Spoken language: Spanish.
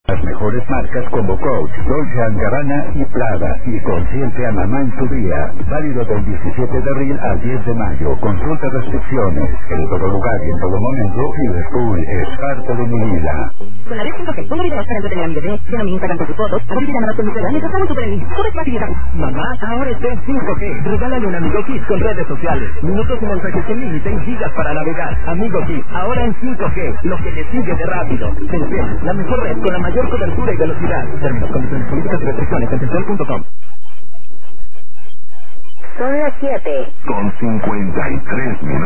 Las mejores marcas como Coach, Dolce & Gabbana y Prada. Y consiente a mamá en tu día. Válido del 17 de abril al 10 de mayo. Consulta restricciones. En todo lugar y en todo momento, Liverpool es parte de mi vida. Con la red 5G, pongo videos para entretener a mi bebé. Yo no me Instagram con tus fotos. A ver si llamadas con mi celular. Mientras estamos súper en línea. Todo es fácil y rápido. Mamá, ahora está en 5G. Regálale un Amigo Kids con redes sociales. Minutos y mensajes sin límite y gigas para navegar. Amigo Kids, ahora en 5G. Lo que le sigue de rápido. Telcel, la mejor red con la mayor cobertura y velocidad. Términos, condiciones, políticas y restricciones en telcel.com. Son las 7. Con 53 minutos.